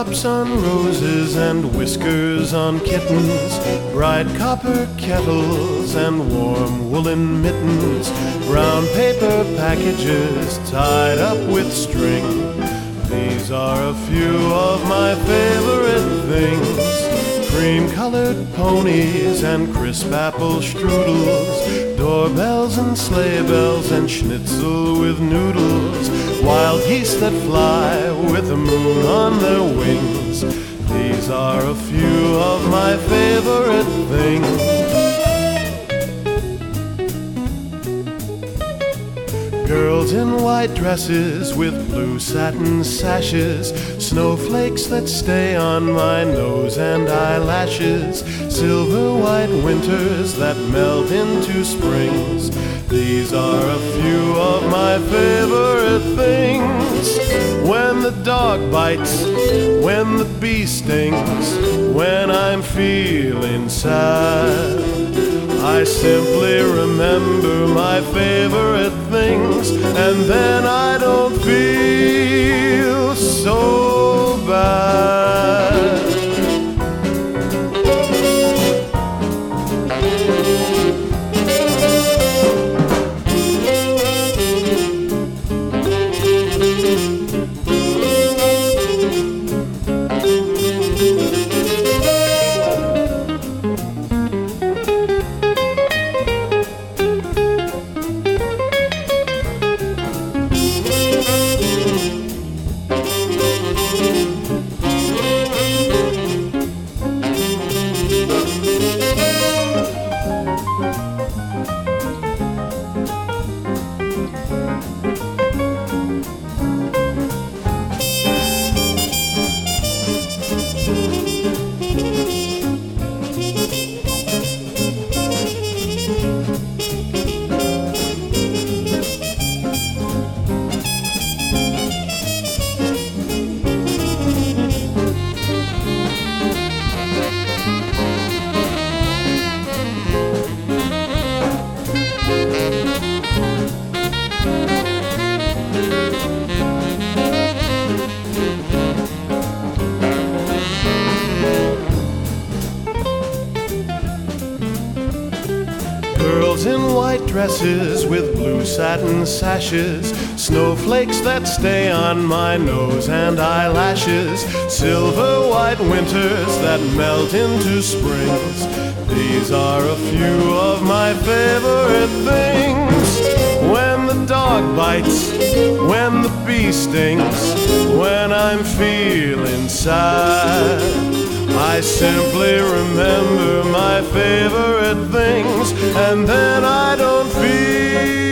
drops on roses and whiskers on kittens, bright copper kettles and warm woolen mittens, brown paper packages tied up with string. These are a few of my favorite things: cream-colored ponies and crisp apple strudels, doorbells and sleigh bells and schnitzel with noodles, wild geese that fly with the moon on their wings. These are a few of my favorite things. Girls in white dresses with blue satin sashes, snowflakes that stay on my nose and eyelashes, silver white winters that melt into springs. These are a few of my favorite things. When the dog bites, when the bee stings, when I'm feeling sad, I simply remember my favorite things, and then I don't feel so bad. Girls in white dresses with blue satin sashes, snowflakes that stay on my nose and eyelashes, silver white winters that melt into springs. These are a few of my favorite things. When the dog bites, when the bee stings, when I'm feeling sad, I simply remember my favorite things, and then I don't feel